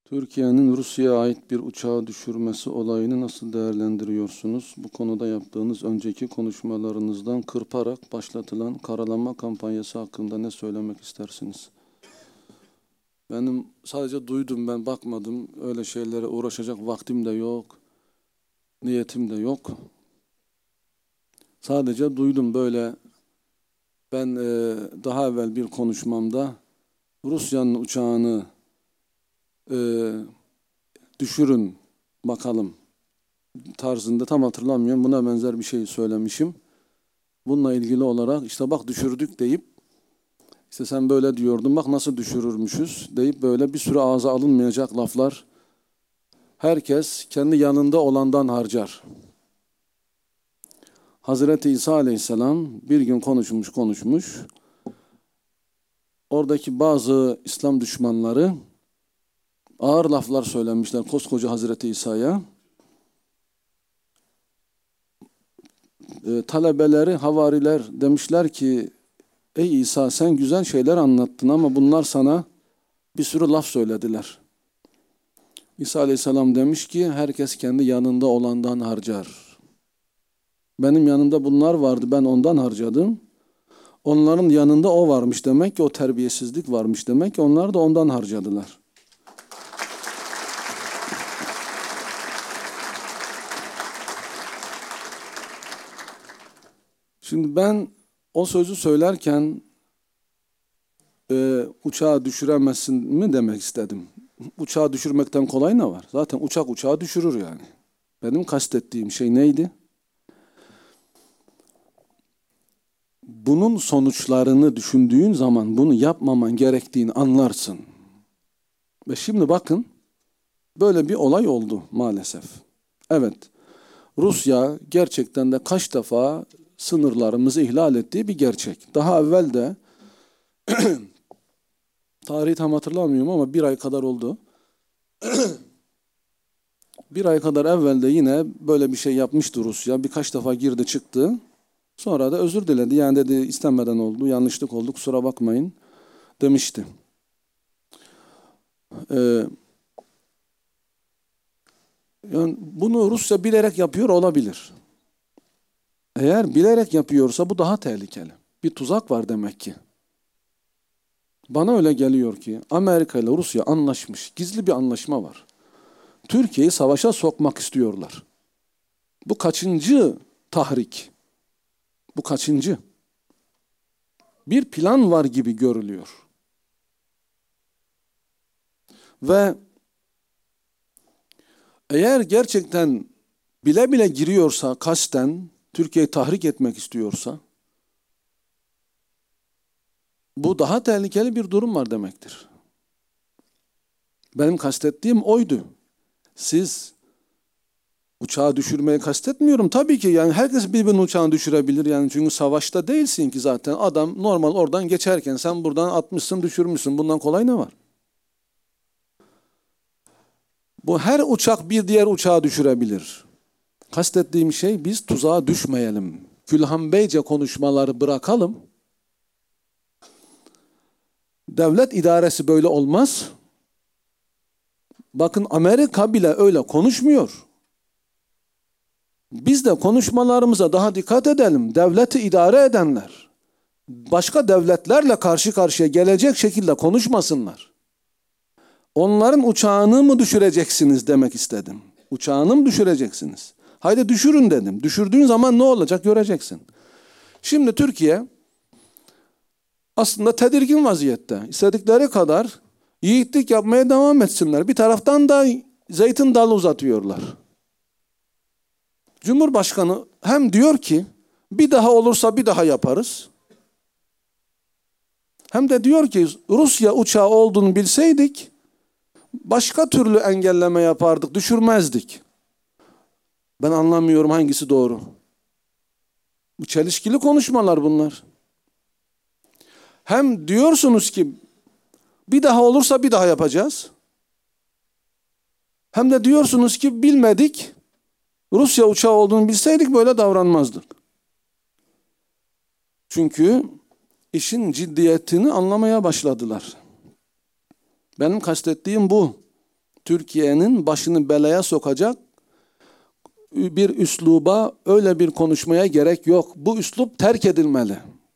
Türkiye'nin Rusya'ya ait bir uçağı düşürmesi olayını nasıl değerlendiriyorsunuz? Bu konuda yaptığınız önceki konuşmalarınızdan kırparak başlatılan karalama kampanyası hakkında ne söylemek istersiniz? Benim sadece duydum, ben bakmadım. Öyle şeylere uğraşacak vaktim de yok, niyetim de yok. Sadece duydum böyle. Ben daha evvel bir konuşmamda Rusya'nın uçağını düşürün bakalım tarzında, tam hatırlamıyorum, buna benzer bir şey söylemişim. Bununla ilgili olarak işte bak düşürdük deyip, işte sen böyle diyordun bak nasıl düşürürmüşüz deyip böyle bir sürü ağza alınmayacak laflar. Herkes kendi yanında olandan harcar. Hazreti İsa Aleyhisselam bir gün konuşmuş. Oradaki bazı İslam düşmanları ağır laflar söylemişler koskoca Hazreti İsa'ya. Talebeleri, havariler demişler ki, ey İsa sen güzel şeyler anlattın ama bunlar sana bir sürü laf söylediler. İsa Aleyhisselam demiş ki, herkes kendi yanında olandan harcar. Benim yanımda bunlar vardı, ben ondan harcadım. Onların yanında o varmış demek ki, o terbiyesizlik varmış demek ki, onlar da ondan harcadılar. Şimdi ben o sözü söylerken uçağı düşüremezsin mi demek istedim. Uçağı düşürmekten kolay ne var? Zaten uçak uçağı düşürür yani. Benim kastettiğim şey neydi? Bunun sonuçlarını düşündüğün zaman bunu yapmaman gerektiğini anlarsın. Ve şimdi bakın, böyle bir olay oldu maalesef. Evet, Rusya gerçekten de kaç defa sınırlarımızı ihlal ettiği bir gerçek. Daha evvel de tarihi tam hatırlamıyorum ama bir ay kadar oldu. Bir ay kadar evvel de yine böyle bir şey yapmıştı Rusya. Birkaç defa girdi çıktı. Sonra da özür diledi. Yani dedi istemeden oldu, yanlışlık oldu, kusura bakmayın demişti. Yani bunu Rusya bilerek yapıyor olabilir. Eğer bilerek yapıyorsa bu daha tehlikeli. Bir tuzak var demek ki. Bana öyle geliyor ki Amerika ile Rusya anlaşmış, gizli bir anlaşma var. Türkiye'yi savaşa sokmak istiyorlar. Bu kaçıncı tahrik? Bu kaçıncı? Bir plan var gibi görülüyor. Ve eğer gerçekten bile bile giriyorsa, kasten Türkiye'yi tahrik etmek istiyorsa, bu daha tehlikeli bir durum var demektir. Benim kastettiğim oydu. Siz uçağı düşürmeyi kastetmiyorum. Tabii ki yani herkes birbirinin uçağını düşürebilir. Yani çünkü savaşta değilsin ki zaten. Adam normal oradan geçerken sen buradan atmışsın, düşürmüşsün. Bundan kolay ne var? Bu her uçak bir diğer uçağı düşürebilir. Kastettiğim şey, biz tuzağa düşmeyelim. Külhan Beyce konuşmaları bırakalım. Devlet idaresi böyle olmaz. Bakın Amerika bile öyle konuşmuyor. Biz de konuşmalarımıza daha dikkat edelim. Devleti idare edenler başka devletlerle karşı karşıya gelecek şekilde konuşmasınlar. Onların uçağını mı düşüreceksiniz demek istedim. Uçağını mı düşüreceksiniz? Haydi düşürün dedim. Düşürdüğün zaman ne olacak göreceksin. Şimdi Türkiye aslında tedirgin vaziyette. İstedikleri kadar yiğitlik yapmaya devam etsinler. Bir taraftan da zeytin dalı uzatıyorlar. Cumhurbaşkanı hem diyor ki bir daha olursa bir daha yaparız. Hem de diyor ki Rusya uçağı olduğunu bilseydik başka türlü engelleme yapardık, düşürmezdik. Ben anlamıyorum hangisi doğru. Bu çelişkili konuşmalar bunlar. Hem diyorsunuz ki bir daha olursa bir daha yapacağız. Hem de diyorsunuz ki bilmedik, Rusya uçağı olduğunu bilseydik böyle davranmazdık. Çünkü işin ciddiyetini anlamaya başladılar. Benim kastettiğim bu. Türkiye'nin başını belaya sokacak bir üsluba, öyle bir konuşmaya gerek yok. Bu üslup terk edilmeli.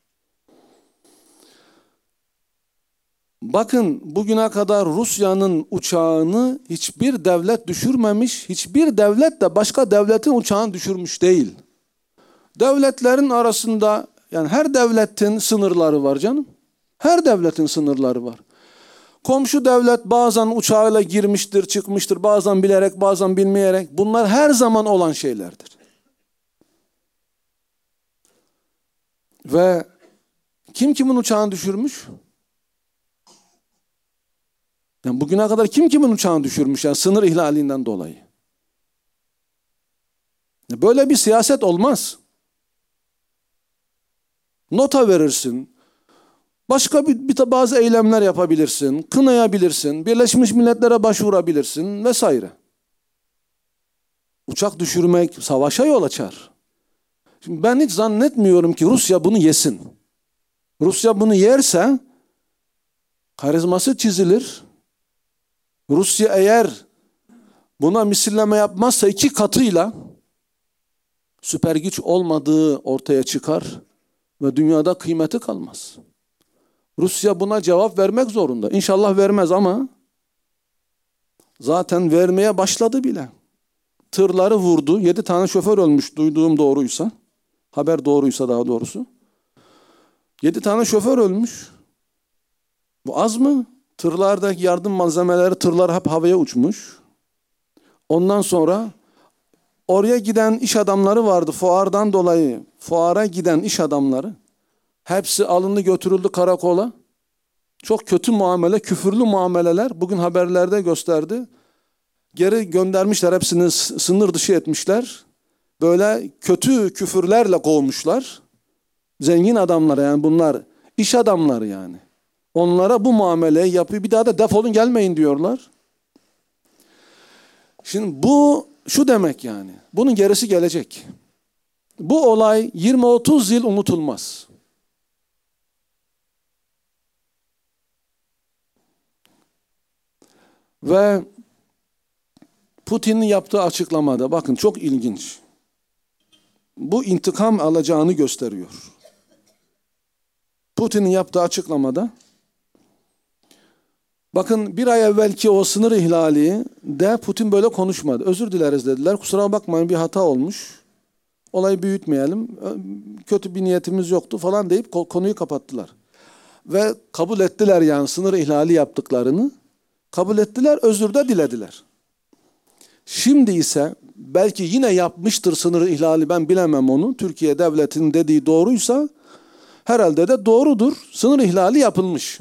Bakın, bugüne kadar Rusya'nın uçağını hiçbir devlet düşürmemiş, hiçbir devlet de başka devletin uçağını düşürmüş değil. Devletlerin arasında, yani her devletin sınırları var canım. Her devletin sınırları var. Komşu devlet bazen uçağıyla girmiştir, çıkmıştır, bazen bilerek, bazen bilmeyerek. Bunlar her zaman olan şeylerdir. Ve kim kimin uçağını düşürmüş? Yani bugüne kadar kim kimin uçağını düşürmüş, yani sınır ihlalinden dolayı? Böyle bir siyaset olmaz. Nota verirsin. Başka bazı eylemler yapabilirsin, kınayabilirsin, Birleşmiş Milletler'e başvurabilirsin vesaire. Uçak düşürmek savaşa yol açar. Şimdi ben hiç zannetmiyorum ki Rusya bunu yesin. Rusya bunu yerse karizması çizilir. Rusya eğer buna misilleme yapmazsa 2 katıyla süper güç olmadığı ortaya çıkar ve dünyada kıymeti kalmaz. Rusya buna cevap vermek zorunda. İnşallah vermez ama zaten vermeye başladı bile. Tırları vurdu. 7 tane şoför ölmüş, duyduğum doğruysa. Haber doğruysa daha doğrusu. 7 tane şoför ölmüş. Bu az mı? Tırlardaki yardım malzemeleri, tırlar hep havaya uçmuş. Ondan sonra oraya giden iş adamları vardı. Fuardan dolayı fuara giden iş adamları. Hepsi alındı götürüldü karakola. Çok kötü muamele, küfürlü muameleler. Bugün haberlerde gösterdi. Geri göndermişler, hepsini sınır dışı etmişler. Böyle kötü küfürlerle kovmuşlar. Zengin adamlara, yani bunlar iş adamları yani. Onlara bu muameleyi yapıyor. Bir daha da defolun gelmeyin diyorlar. Şimdi bu şu demek yani. Bunun gerisi gelecek. Bu olay 20-30 yıl unutulmaz. Ve Putin'in yaptığı açıklamada bakın çok ilginç. Bu intikam alacağını gösteriyor. Putin'in yaptığı açıklamada bakın bir ay evvelki o sınır ihlali de Putin böyle konuşmadı. Özür dileriz dediler. Kusura bakmayın, bir hata olmuş. Olayı büyütmeyelim. Kötü bir niyetimiz yoktu falan deyip konuyu kapattılar. Ve kabul ettiler, yani sınır ihlali yaptıklarını. Kabul ettiler, özür de dilediler. Şimdi ise belki yine yapmıştır sınır ihlali, ben bilemem onu. Türkiye devletinin dediği doğruysa herhalde de doğrudur. Sınır ihlali yapılmış.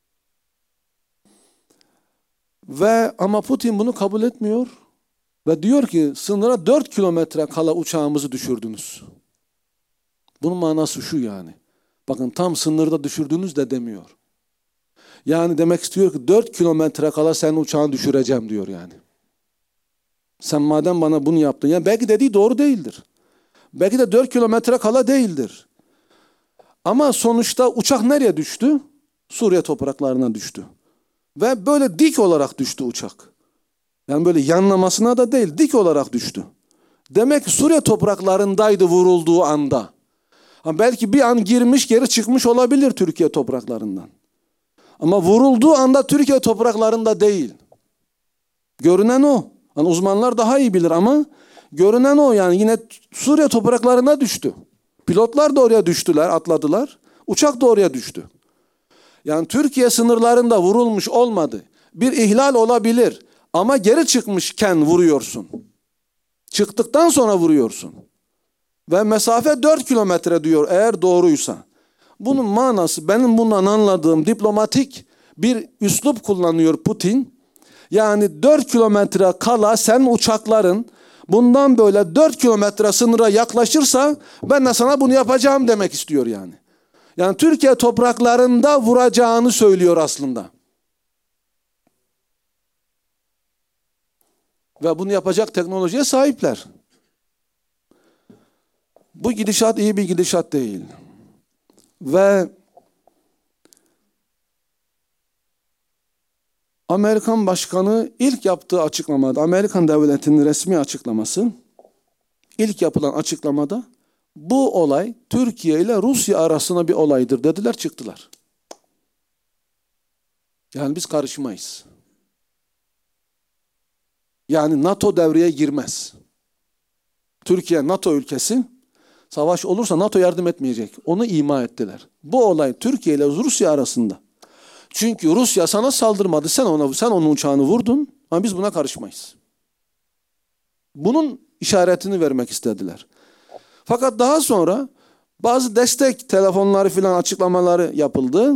Ve ama Putin bunu kabul etmiyor. Ve diyor ki sınıra 4 kilometre kala uçağımızı düşürdünüz. Bunun manası şu yani. Bakın tam sınırda düşürdünüz de demiyor. Yani demek istiyor ki 4 kilometre kala senin uçağını düşüreceğim diyor yani. Sen madem bana bunu yaptın. Yani belki dediği doğru değildir. Belki de 4 kilometre kala değildir. Ama sonuçta uçak nereye düştü? Suriye topraklarına düştü. Ve böyle dik olarak düştü uçak. Yani böyle yanlamasına da değil, dik olarak düştü. Demek ki Suriye topraklarındaydı vurulduğu anda. Ha belki bir an girmiş geri çıkmış olabilir Türkiye topraklarından. Ama vurulduğu anda Türkiye topraklarında değil. Görünen o. Yani uzmanlar daha iyi bilir ama görünen o, yani yine Suriye topraklarına düştü. Pilotlar da oraya düştüler, atladılar. Uçak da oraya düştü. Yani Türkiye sınırlarında vurulmuş olmadı. Bir ihlal olabilir ama geri çıkmışken vuruyorsun. Çıktıktan sonra vuruyorsun. Ve mesafe 4 kilometre diyor eğer doğruysa. Bunun manası, benim bundan anladığım, diplomatik bir üslup kullanıyor Putin. Yani 4 kilometre kala sen uçakların bundan böyle 4 kilometre sınıra yaklaşırsa ben de sana bunu yapacağım demek istiyor yani. Yani Türkiye topraklarında vuracağını söylüyor aslında. Ve bunu yapacak teknolojiye sahipler. Bu gidişat iyi bir gidişat değil. Ve Amerikan Başkanı ilk yaptığı açıklamada, Amerikan devletinin resmi açıklaması, ilk yapılan açıklamada bu olay Türkiye ile Rusya arasında bir olaydır dediler, çıktılar. Yani biz karışmayız. Yani NATO devreye girmez. Türkiye NATO ülkesi, savaş olursa NATO yardım etmeyecek. Onu ima ettiler. Bu olay Türkiye ile Rusya arasında. Çünkü Rusya sana saldırmadı. Sen onun uçağını vurdun ama biz buna karışmayız. Bunun işaretini vermek istediler. Fakat daha sonra bazı destek telefonları filan açıklamaları yapıldı.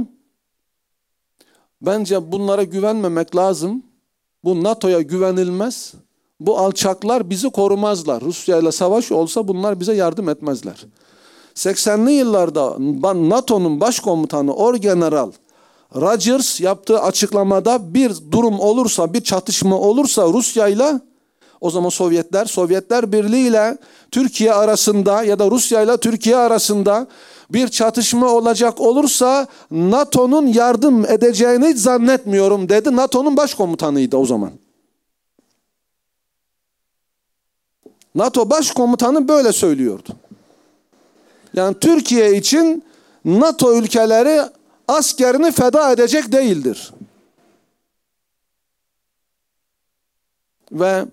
Bence bunlara güvenmemek lazım. Bu NATO'ya güvenilmez. Bu alçaklar bizi korumazlar. Rusya ile savaş olsa bunlar bize yardım etmezler. 80'li yıllarda NATO'nun başkomutanı Orgeneral Rogers yaptığı açıklamada bir durum olursa, bir çatışma olursa Rusya ile, o zaman Sovyetler Birliği ile Türkiye arasında ya da Rusya ile Türkiye arasında bir çatışma olacak olursa NATO'nun yardım edeceğini hiç zannetmiyorum dedi. NATO'nun başkomutanıydı o zaman. NATO başkomutanı böyle söylüyordu. Yani Türkiye için NATO ülkeleri askerini feda edecek değildir. Ve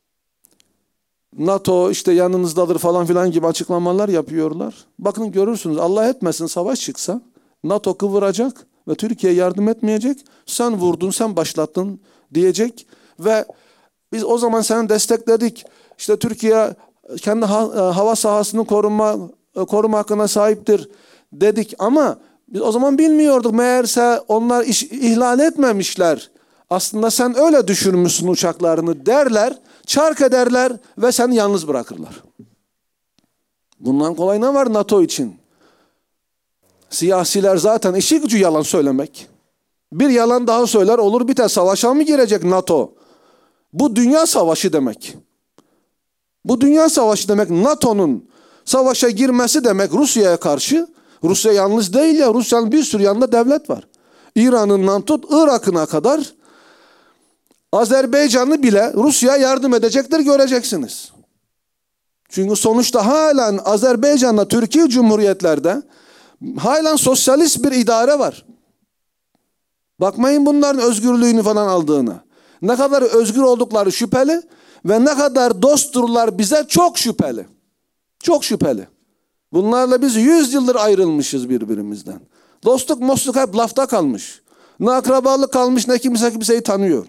NATO işte yanınızdadır falan filan gibi açıklamalar yapıyorlar. Bakın görürsünüz, Allah etmesin savaş çıksa NATO kıvıracak ve Türkiye yardım etmeyecek. Sen vurdun, sen başlattın diyecek ve biz o zaman seni destekledik. İşte Türkiye kendi hava sahasını koruma hakkına sahiptir dedik ama biz o zaman bilmiyorduk. Meğerse onlar ihlal etmemişler. Aslında sen öyle düşürmüşsün uçaklarını derler, çark ederler ve seni yalnız bırakırlar. Bundan kolay ne var NATO için? Siyasiler zaten işi gücü yalan söylemek. Bir yalan daha söyler, olur biter. Savaşa mı girecek NATO? Bu dünya savaşı demek. Bu dünya savaşı demek, NATO'nun savaşa girmesi demek Rusya'ya karşı. Rusya yalnız değil ya, Rusya'nın bir sürü yanında devlet var. İran'ından tut Irak'ına kadar Azerbaycan'ı bile Rusya'ya yardım edecektir, göreceksiniz. Çünkü sonuçta halen Azerbaycan'la Türkiye Cumhuriyetlerde halen sosyalist bir idare var. Bakmayın bunların özgürlüğünü falan aldığına. Ne kadar özgür oldukları şüpheli ve ne kadar dostturlar bize çok şüpheli. Çok şüpheli. Bunlarla biz 100 yıldır ayrılmışız birbirimizden. Dostluk mostluk hep lafta kalmış. Ne akrabalık kalmış, ne kimse kimseyi tanıyor.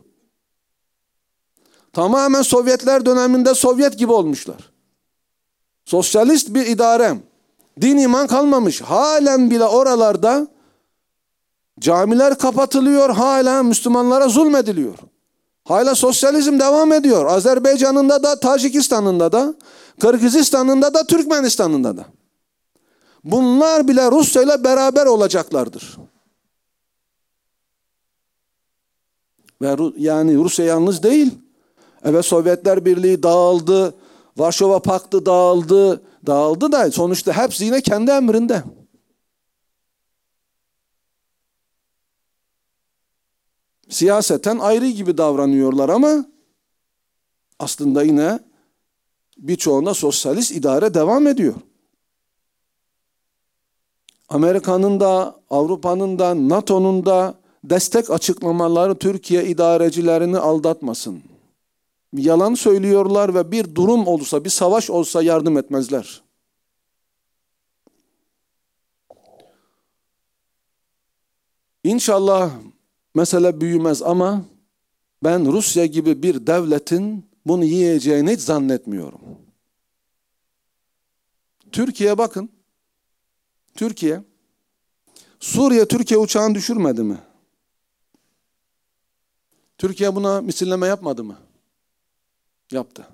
Tamamen Sovyetler döneminde Sovyet gibi olmuşlar. Sosyalist bir idare. Din iman kalmamış. Halen bile oralarda camiler kapatılıyor. Hala Müslümanlara zulmediliyor. Hala sosyalizm devam ediyor. Azerbaycan'ında da, Tacikistan'ında da, Kırgızistan'ında da, Türkmenistan'ında da. Bunlar bile Rusya ile beraber olacaklardır. Ve yani Rusya yalnız değil. Evet, Sovyetler Birliği dağıldı, Varşova Paktı dağıldı. Dağıldı da sonuçta hepsi yine kendi emrinde. Siyaseten ayrı gibi davranıyorlar ama aslında yine birçoğunda sosyalist idare devam ediyor. Amerika'nın da, Avrupa'nın da, NATO'nun da destek açıklamaları Türkiye idarecilerini aldatmasın. Yalan söylüyorlar ve bir durum olursa, bir savaş olsa yardım etmezler. İnşallah mesele büyümez ama ben Rusya gibi bir devletin bunu yiyeceğini hiç zannetmiyorum. Türkiye bakın. Suriye Türkiye uçağını düşürmedi mi? Türkiye buna misilleme yapmadı mı? Yaptı.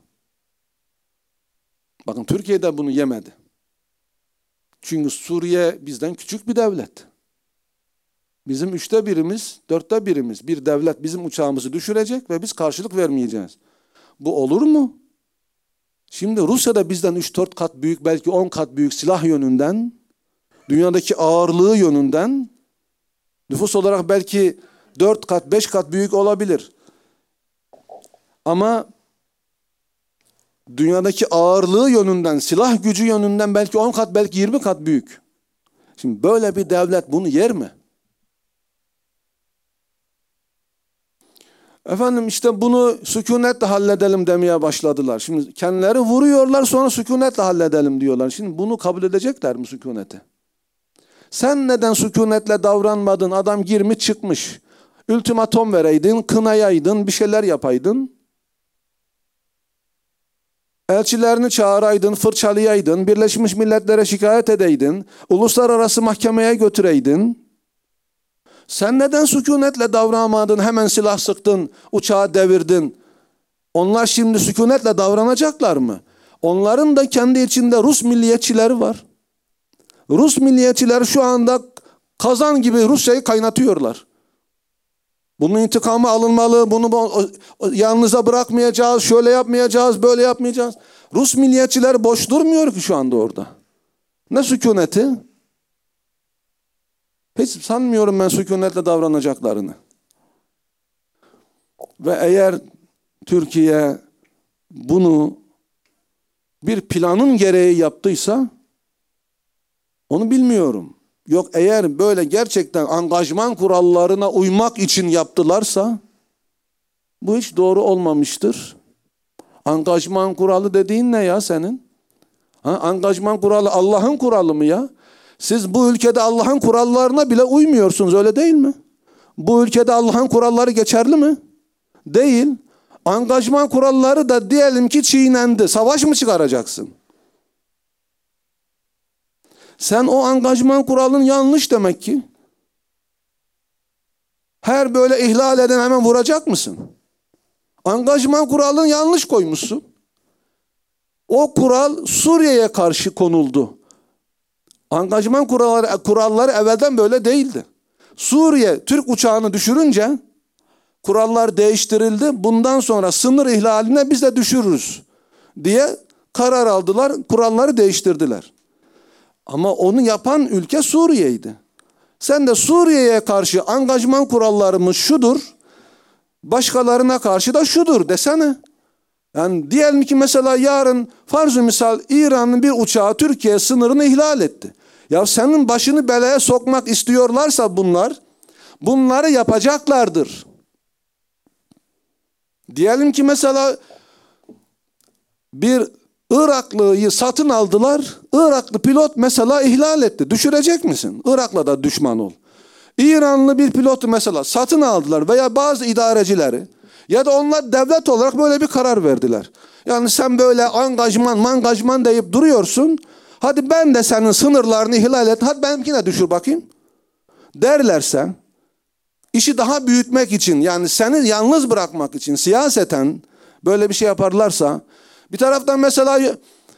Bakın Türkiye de bunu yemedi. Çünkü Suriye bizden küçük bir devlet. Bizim 1/3'ümüz, 1/4'ümüz bir devlet bizim uçağımızı düşürecek ve biz karşılık vermeyeceğiz. Bu olur mu? Şimdi Rusya da bizden 3-4 kat büyük, belki 10 kat büyük silah yönünden, dünyadaki ağırlığı yönünden, nüfus olarak belki 4 kat, 5 kat büyük olabilir. Ama dünyadaki ağırlığı yönünden, silah gücü yönünden belki 10 kat, belki 20 kat büyük. Şimdi böyle bir devlet bunu yer mi? Efendim işte bunu sükunetle halledelim demeye başladılar. Şimdi kendileri vuruyorlar, sonra sükunetle halledelim diyorlar. Şimdi bunu kabul edecekler mi, sükuneti? Sen neden sükunetle davranmadın? Adam girmiş çıkmış. Ultimatom vereydin, kınayaydın, bir şeyler yapaydın. Elçilerini çağıraydın, fırçalayaydın, Birleşmiş Milletler'e şikayet edeydin, uluslararası mahkemeye götüreydin. Sen neden sükunetle davranmadın, hemen silah sıktın, uçağı devirdin? Onlar şimdi sükunetle davranacaklar mı? Onların da kendi içinde Rus milliyetçileri var. Rus milliyetçiler şu anda kazan gibi Rusya'yı kaynatıyorlar. Bunun intikamı alınmalı, bunu yalnıza bırakmayacağız, şöyle yapmayacağız, böyle yapmayacağız. Rus milliyetçiler boş durmuyor ki şu anda orada. Ne sükuneti? Hiç sanmıyorum ben sükunetle davranacaklarını. Ve eğer Türkiye bunu bir planın gereği yaptıysa onu bilmiyorum. Yok, eğer böyle gerçekten angajman kurallarına uymak için yaptılarsa bu hiç doğru olmamıştır. Angajman kuralı dediğin ne ya senin? Ha, angajman kuralı Allah'ın kuralı mı ya? Siz bu ülkede Allah'ın kurallarına bile uymuyorsunuz, öyle değil mi? Bu ülkede Allah'ın kuralları geçerli mi? Değil. Angajman kuralları da diyelim ki çiğnendi. Savaş mı çıkaracaksın? Sen o angajman kuralın yanlış demek ki. Her böyle ihlal eden hemen vuracak mısın? Angajman kuralını yanlış koymuşsun. O kural Suriye'ye karşı konuldu. Angajman kuralları evvelden böyle değildi. Suriye Türk uçağını düşürünce kurallar değiştirildi. Bundan sonra sınır ihlaline biz de düşürürüz diye karar aldılar. Kuralları değiştirdiler. Ama onu yapan ülke Suriye'ydi. Sen de Suriye'ye karşı angajman kurallarımız şudur, başkalarına karşı da şudur desene. Yani diyelim ki mesela yarın farz-ı misal İran'ın bir uçağı Türkiye sınırını ihlal etti. Ya senin başını belaya sokmak istiyorlarsa bunları yapacaklardır. Diyelim ki mesela bir Iraklıyı satın aldılar. Iraklı pilot mesela ihlal etti. Düşürecek misin? Irak'la da düşman ol. İranlı bir pilotu mesela satın aldılar veya bazı idarecileri ya da onlar devlet olarak böyle bir karar verdiler. Yani sen böyle angajman deyip duruyorsun. Hadi ben de senin sınırlarını ihlal et. Hadi benimkine düşür bakayım. Derlerse, işi daha büyütmek için, yani seni yalnız bırakmak için siyaseten böyle bir şey yaparlarsa, bir taraftan mesela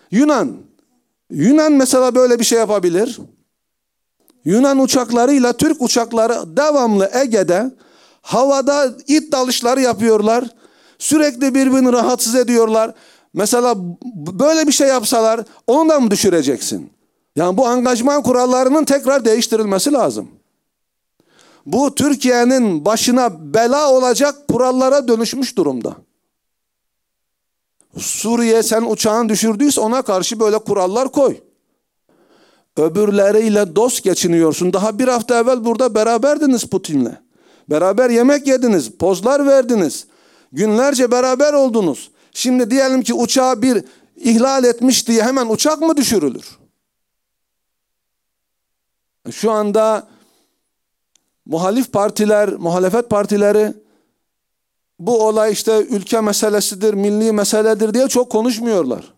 Yunan mesela böyle bir şey yapabilir. Yunan uçaklarıyla Türk uçakları devamlı Ege'de havada it dalışları yapıyorlar. Sürekli birbirini rahatsız ediyorlar. Mesela böyle bir şey yapsalar onu da mı düşüreceksin? Yani bu angajman kurallarının tekrar değiştirilmesi lazım. Bu Türkiye'nin başına bela olacak kurallara dönüşmüş durumda. Suriye sen uçağını düşürdüyse ona karşı böyle kurallar koy. Öbürleriyle dost geçiniyorsun. Daha bir hafta evvel burada beraberdiniz Putin'le. Beraber yemek yediniz, pozlar verdiniz. Günlerce beraber oldunuz. Şimdi diyelim ki uçağı bir ihlal etmiş diye hemen uçak mı düşürülür? Şu anda muhalefet partileri bu olay işte ülke meselesidir, milli meseledir diye çok konuşmuyorlar.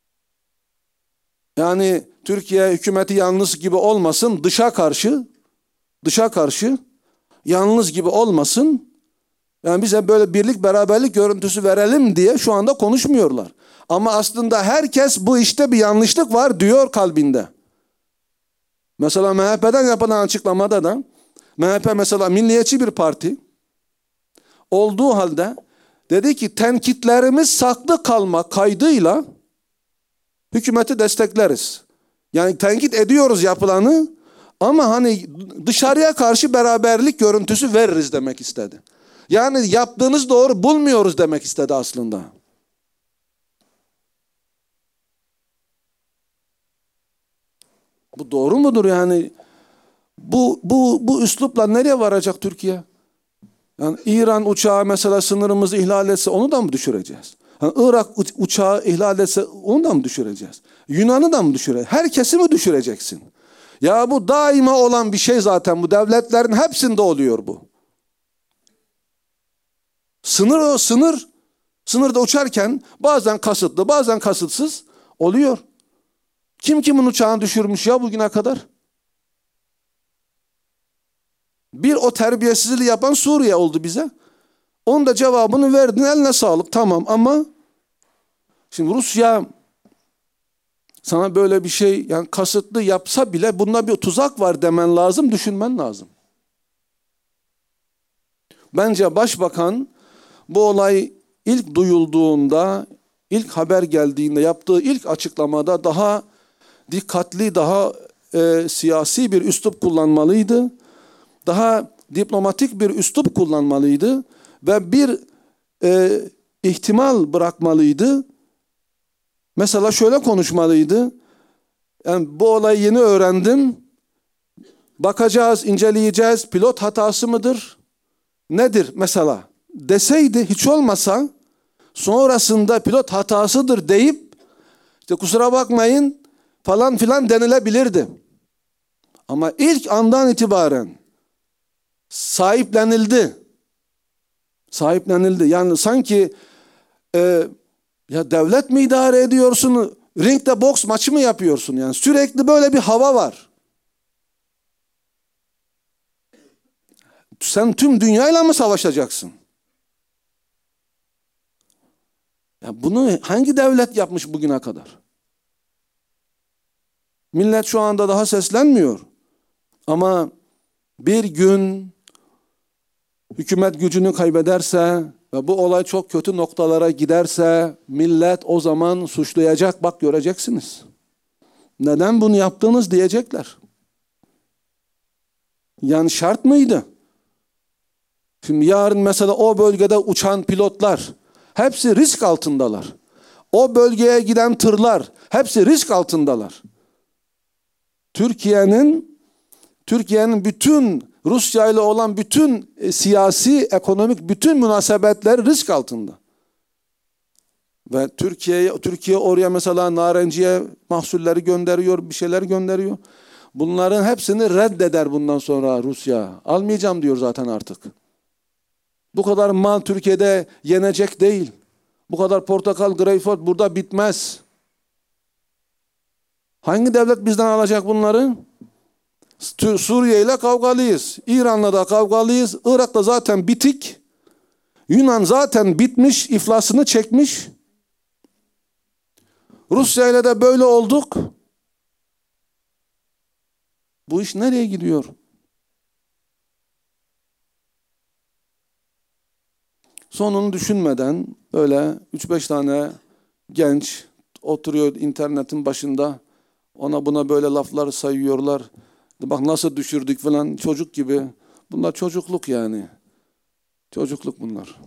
Yani Türkiye hükümeti yalnız gibi olmasın, dışa karşı yalnız gibi olmasın. Yani bize böyle birlik beraberlik görüntüsü verelim diye şu anda konuşmuyorlar. Ama aslında herkes bu işte bir yanlışlık var diyor kalbinde. Mesela MHP'den yapılan açıklamada da MHP mesela milliyetçi bir parti olduğu halde dedi ki tenkitlerimiz saklı kalmak kaydıyla hükümeti destekleriz. Yani tenkit ediyoruz yapılanı Ama hani dışarıya karşı beraberlik görüntüsü veririz demek istedi. Yani yaptığınız doğru bulmuyoruz demek istedi aslında. Bu doğru mudur yani? Bu üslupla nereye varacak Türkiye? Yani İran uçağı mesela sınırımızı ihlal etse onu da mı düşüreceğiz? Yani Irak uçağı ihlal etse onu da mı düşüreceğiz? Yunan'ı da mı düşüreceğiz? Herkesi mi düşüreceksin? Ya bu daima olan bir şey zaten. Bu devletlerin hepsinde oluyor bu. Sınır o sınır. Sınırda uçarken bazen kasıtlı bazen kasıtsız oluyor. Kim kimin uçağını düşürmüş ya bugüne kadar? Bir o terbiyesizliği yapan Suriye oldu bize. Onun da cevabını verdin, eline sağlık, tamam, ama şimdi Rusya sana böyle bir şey yani kasıtlı yapsa bile bunda bir tuzak var demen lazım, düşünmen lazım. Bence başbakan bu olay ilk duyulduğunda, ilk haber geldiğinde yaptığı ilk açıklamada daha dikkatli, daha siyasi bir üslup kullanmalıydı. Daha diplomatik bir üslup kullanmalıydı ve bir ihtimal bırakmalıydı. Mesela şöyle konuşmalıydı. Yani bu olayı yeni öğrendim. Bakacağız, inceleyeceğiz. Pilot hatası mıdır? Nedir mesela? Deseydi hiç olmasa sonrasında pilot hatasıdır deyip işte kusura bakmayın falan filan denilebilirdi. Ama ilk andan itibaren sahiplenildi. Sahiplenildi. Yani sanki ya devlet mi idare ediyorsun? Ringde boks maçı mı yapıyorsun? Yani sürekli böyle bir hava var. Sen tüm dünyayla mı savaşacaksın? Ya bunu hangi devlet yapmış bugüne kadar? Millet şu anda daha seslenmiyor. Ama bir gün hükümet gücünü kaybederse ve bu olay çok kötü noktalara giderse millet o zaman suçlayacak, bak göreceksiniz. Neden bunu yaptınız diyecekler. Yani şart mıydı? Şimdi yarın mesela o bölgede uçan pilotlar hepsi risk altındalar. O bölgeye giden tırlar hepsi risk altındalar. Türkiye'nin bütün Rusya ile olan bütün siyasi, ekonomik bütün münasebetler risk altında. Ve Türkiye oraya mesela narenciye mahsulleri gönderiyor, bir şeyler gönderiyor. Bunların hepsini reddeder bundan sonra Rusya. Almayacağım diyor zaten artık. Bu kadar mal Türkiye'de yenecek değil. Bu kadar portakal, greyfurt burada bitmez. Hangi devlet bizden alacak bunları? Suriye ile kavgalıyız. İran'la da kavgalıyız. Irak'ta zaten bitik. Yunan zaten bitmiş, iflasını çekmiş. Rusya ile de böyle olduk. Bu iş nereye gidiyor? Sonunu düşünmeden böyle 3-5 tane genç oturuyor internetin başında. Ona buna böyle laflar sayıyorlar. Bak nasıl düşürdük falan, çocuk gibi. Bunlar çocukluk yani. Çocukluk bunlar.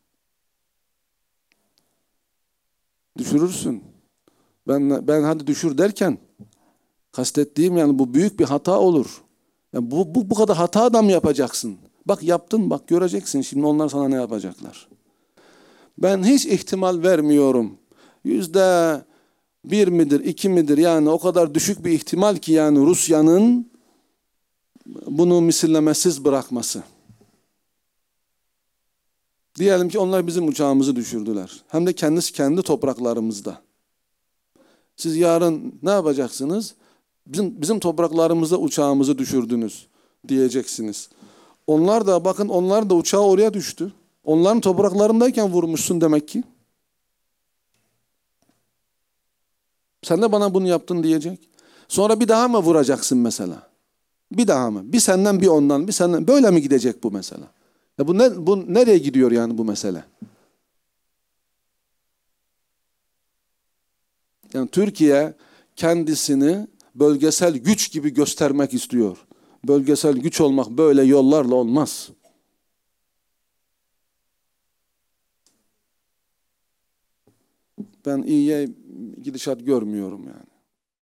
Düşürürsün. Ben hadi düşür derken kastettiğim yani bu büyük bir hata olur. Yani bu kadar hata da mı yapacaksın? Bak yaptın, bak göreceksin şimdi onlar sana ne yapacaklar. Ben hiç ihtimal vermiyorum. %1 midir, 2 midir yani o kadar düşük bir ihtimal ki yani Rusya'nın bunu misillemesiz bırakması. Diyelim ki onlar bizim uçağımızı düşürdüler. Hem de kendi topraklarımızda. Siz yarın ne yapacaksınız? Bizim topraklarımızda uçağımızı düşürdünüz diyeceksiniz. Onlar da bakın onlar da uçağı oraya düştü. Onların topraklarındayken vurmuşsun demek ki. Sen de bana bunu yaptın diyecek. Sonra bir daha mı vuracaksın mesela? Bir daha mı? Bir senden bir ondan bir senden. Böyle mi gidecek bu mesela? Ya bu nereye gidiyor yani bu mesele? Yani Türkiye kendisini bölgesel güç gibi göstermek istiyor. Bölgesel güç olmak böyle yollarla olmaz. Ben iyiye gidişat görmüyorum yani.